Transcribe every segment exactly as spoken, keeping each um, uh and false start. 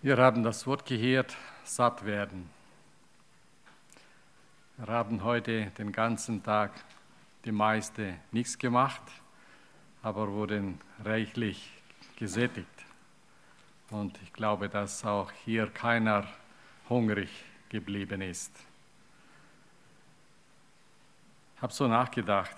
Wir haben das Wort gehört, satt werden. Wir haben heute den ganzen Tag die meiste nichts gemacht, aber wurden reichlich gesättigt. Und ich glaube, dass auch hier keiner hungrig geblieben ist. Ich habe so nachgedacht,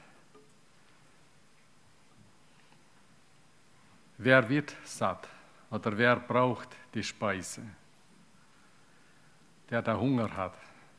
wer wird satt oder wer braucht die Speise? Der, der Hunger hat,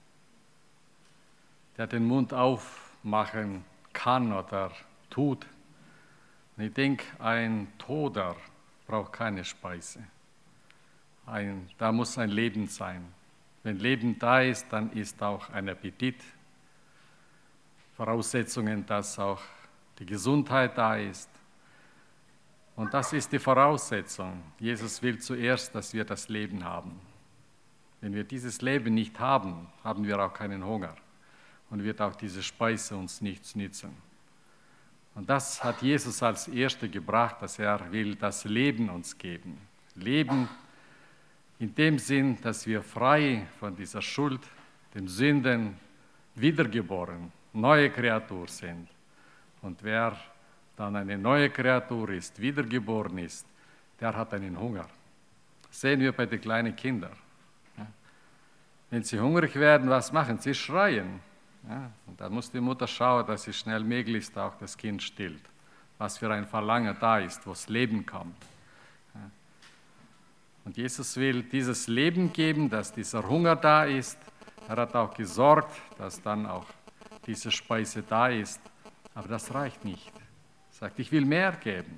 der den Mund aufmachen kann oder tut. Und ich denke, ein Toter braucht keine Speise. Ein, da muss ein Leben sein. Wenn Leben da ist, dann ist auch ein Appetit. Voraussetzungen, dass auch die Gesundheit da ist. Und das ist die Voraussetzung. Jesus will zuerst, dass wir das Leben haben. Wenn wir dieses Leben nicht haben, haben wir auch keinen Hunger und wird auch diese Speise uns nichts nützen. Und das hat Jesus als Erste gebracht, dass er will das Leben uns geben. Leben in dem Sinn, dass wir frei von dieser Schuld, dem Sünden, wiedergeboren, neue Kreatur sind. Und wer dann eine neue Kreatur ist, wiedergeboren ist, der hat einen Hunger. Das sehen wir bei den kleinen Kindern. Wenn sie hungrig werden, was machen sie? Schreien. Ja, und dann muss die Mutter schauen, dass sie schnell möglichst auch das Kind stillt. Was für ein Verlangen da ist, wo das Leben kommt. Ja. Und Jesus will dieses Leben geben, dass dieser Hunger da ist. Er hat auch gesorgt, dass dann auch diese Speise da ist. Aber das reicht nicht. Er sagt, ich will mehr geben.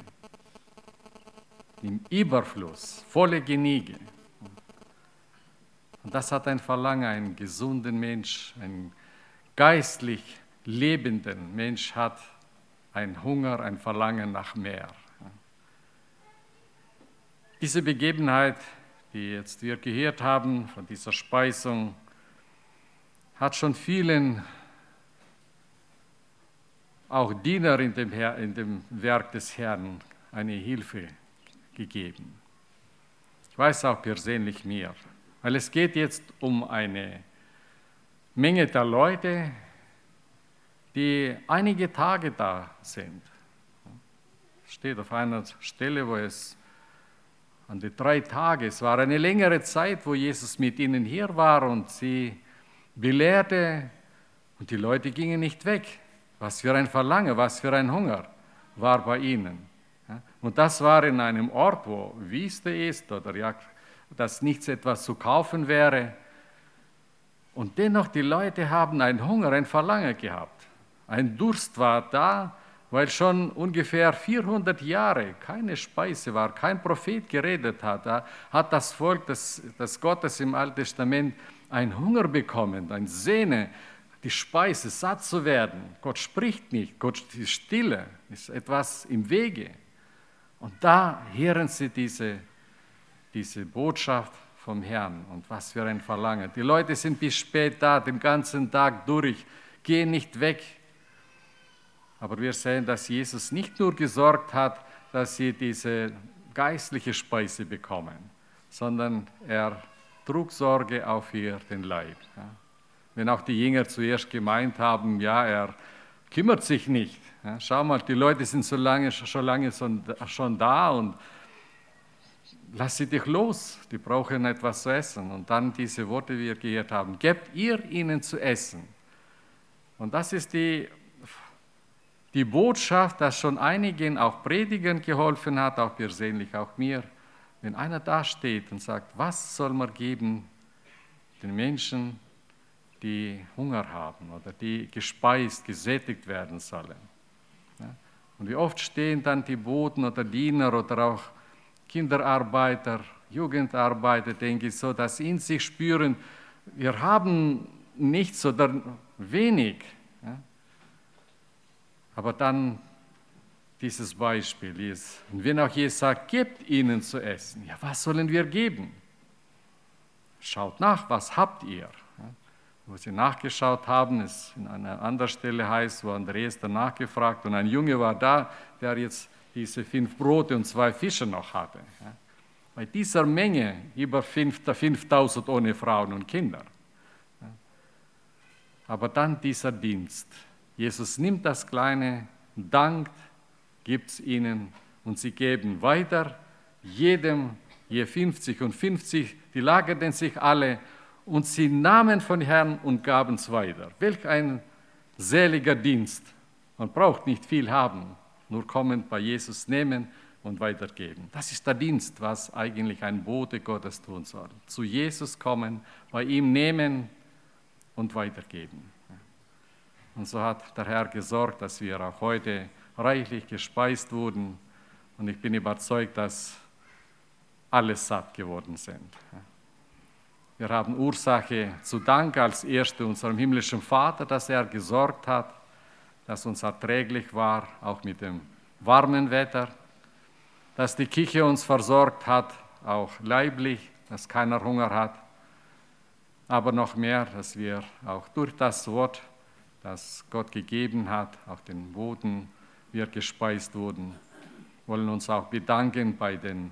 Im Überfluss, volle Genüge. Und das hat ein Verlangen, einen gesunden Mensch, einen geistlich lebenden Mensch hat einen Hunger, ein Verlangen nach mehr. Diese Begebenheit, die jetzt wir gehört haben, von dieser Speisung, hat schon vielen auch Diener in dem, Herr, in dem Werk des Herrn eine Hilfe gegeben. Ich weiß auch persönlich mir, weil es geht jetzt um eine Menge der Leute, die einige Tage da sind. Es steht auf einer Stelle, wo es an die drei Tage, es war eine längere Zeit, wo Jesus mit ihnen hier war und sie belehrte und die Leute gingen nicht weg. Was für ein Verlangen, was für ein Hunger war bei ihnen. Und das war in einem Ort, wo Wüste ist oder ja, dass nichts etwas zu kaufen wäre. Und dennoch, die Leute haben einen Hunger, ein Verlangen gehabt. Ein Durst war da, weil schon ungefähr vierhundert Jahre keine Speise war, kein Prophet geredet hat. Da hat das Volk des, des Gottes im Alten Testament einen Hunger bekommen, ein Sehnen, die Speise, satt zu werden. Gott spricht nicht, Gott ist stille, ist etwas im Wege. Und da hören sie diese, diese Botschaft vom Herrn und was für ein Verlangen. Die Leute sind bis spät da, den ganzen Tag durch, gehen nicht weg. Aber wir sehen, dass Jesus nicht nur gesorgt hat, dass sie diese geistliche Speise bekommen, sondern er trug Sorge auch für den Leib. Wenn auch die Jünger zuerst gemeint haben, ja, er kümmert sich nicht. Ja, schau mal, die Leute sind so lange, schon lange schon da und lass sie dich los, die brauchen etwas zu essen. Und dann diese Worte, die wir gehört haben, gebt ihr ihnen zu essen. Und das ist die, die Botschaft, dass schon einigen auch Predigern geholfen hat, auch persönlich, auch mir. Wenn einer da steht und sagt, was soll man geben den Menschen, die Hunger haben oder die gespeist, gesättigt werden sollen. Ja? Und wie oft stehen dann die Boten oder Diener oder auch Kinderarbeiter, Jugendarbeiter, denke ich, so, dass sie in sich spüren, wir haben nichts oder wenig. Ja? Aber dann dieses Beispiel ist, und wenn auch Jesus sagt, gebt ihnen zu essen, ja, was sollen wir geben? Schaut nach, was habt ihr? Wo sie nachgeschaut haben, es in einer anderen Stelle heißt, wo Andreas danach gefragt und ein Junge war da, der jetzt diese fünf Brote und zwei Fische noch hatte. bei dieser Menge, über fünftausend ohne Frauen und Kinder. Aber dann dieser Dienst. Jesus nimmt das Kleine, dankt, gibt es ihnen und sie geben weiter, jedem je fünfzig und fünfzig, die lagerten sich alle und sie nahmen von Herrn und gaben es weiter. Welch ein seliger Dienst. Man braucht nicht viel haben, nur kommen, bei Jesus nehmen und weitergeben. Das ist der Dienst, was eigentlich ein Bote Gottes tun soll. Zu Jesus kommen, bei ihm nehmen und weitergeben. Und so hat der Herr gesorgt, dass wir auch heute reichlich gespeist wurden. Und ich bin überzeugt, dass alle satt geworden sind. Wir haben Ursache zu danken als Erste unserem himmlischen Vater, dass er gesorgt hat, dass uns erträglich war, auch mit dem warmen Wetter, dass die Küche uns versorgt hat, auch leiblich, dass keiner Hunger hat, aber noch mehr, dass wir auch durch das Wort, das Gott gegeben hat, auf den Boden, wir gespeist wurden. Wir wollen uns auch bedanken bei den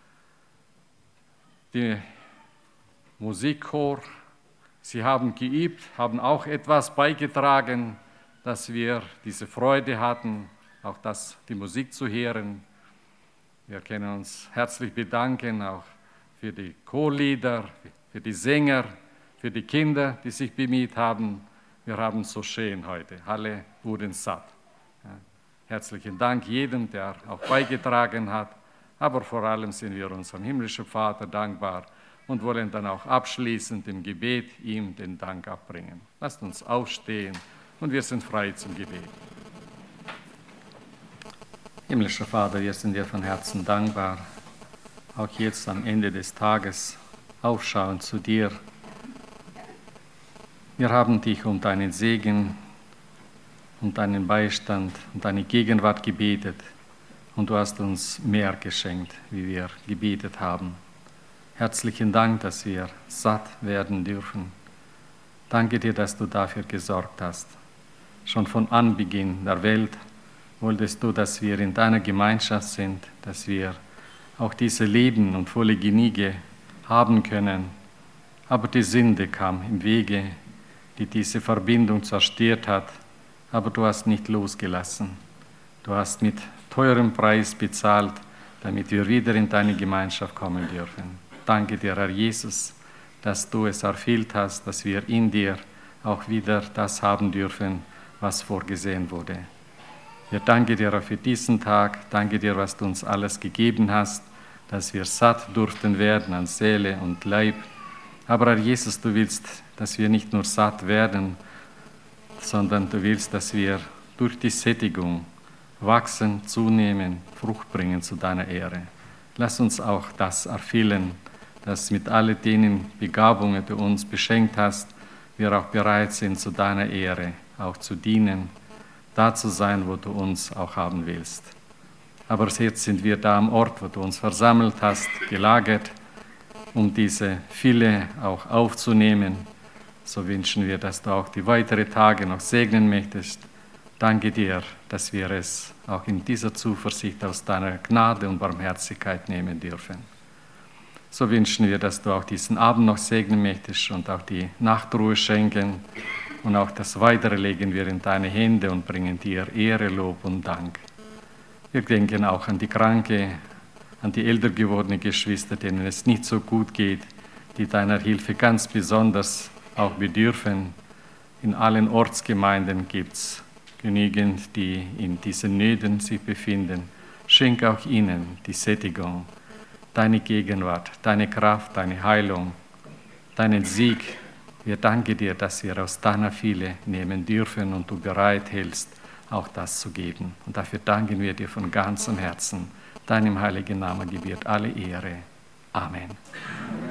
die Musikchor. Sie haben geübt, haben auch etwas beigetragen, dass wir diese Freude hatten, auch das, die Musik zu hören. Wir können uns herzlich bedanken, auch für die Chorlieder, für die Sänger, für die Kinder, die sich bemüht haben. Wir haben es so schön heute. Alle wurden satt. Ja. Herzlichen Dank jedem, der auch beigetragen hat. Aber vor allem sind wir unserem himmlischen Vater dankbar und wollen dann auch abschließend im Gebet ihm den Dank abbringen. Lasst uns aufstehen und wir sind frei zum Gebet. Himmlischer Vater, wir sind dir von Herzen dankbar, auch jetzt am Ende des Tages aufschauen zu dir. Wir haben dich um deinen Segen, um deinen Beistand, um deine Gegenwart gebetet. Und du hast uns mehr geschenkt, wie wir gebetet haben. Herzlichen Dank, dass wir satt werden dürfen. Danke dir, dass du dafür gesorgt hast. Schon von Anbeginn der Welt wolltest du, dass wir in deiner Gemeinschaft sind, dass wir auch diese Leben und volle Genüge haben können. Aber die Sünde kam im Wege, die diese Verbindung zerstört hat. Aber du hast nicht losgelassen. Du hast mit teurem Preis bezahlt, damit wir wieder in deine Gemeinschaft kommen dürfen. Danke dir, Herr Jesus, dass du es erfüllt hast, dass wir in dir auch wieder das haben dürfen, was vorgesehen wurde. Wir danken dir auch für diesen Tag, danke dir, was du uns alles gegeben hast, dass wir satt durften werden an Seele und Leib. Aber Herr Jesus, du willst, dass wir nicht nur satt werden, sondern du willst, dass wir durch die Sättigung wachsen, zunehmen, Frucht bringen zu deiner Ehre. Lass uns auch das erfüllen, dass mit all den Begabungen, die du uns beschenkt hast, wir auch bereit sind, zu deiner Ehre auch zu dienen, da zu sein, wo du uns auch haben willst. Aber jetzt sind wir da am Ort, wo du uns versammelt hast, gelagert, um diese Fülle auch aufzunehmen. So wünschen wir, dass du auch die weiteren Tage noch segnen möchtest. Danke dir, dass wir es auch in dieser Zuversicht aus deiner Gnade und Barmherzigkeit nehmen dürfen. So wünschen wir, dass du auch diesen Abend noch segnen möchtest und auch die Nachtruhe schenken. Und auch das Weitere legen wir in deine Hände und bringen dir Ehre, Lob und Dank. Wir denken auch an die Kranke, an die älter gewordenen Geschwister, denen es nicht so gut geht, die deiner Hilfe ganz besonders auch bedürfen. In allen Ortsgemeinden gibt es genügend, die in diesen Nöten sich befinden. Schenk auch ihnen die Sättigung, deine Gegenwart, deine Kraft, deine Heilung, deinen Sieg. Wir danken dir, dass wir aus deiner Fülle nehmen dürfen und du bereit hältst, auch das zu geben. Und dafür danken wir dir von ganzem Herzen. Deinem heiligen Namen gebührt alle Ehre. Amen.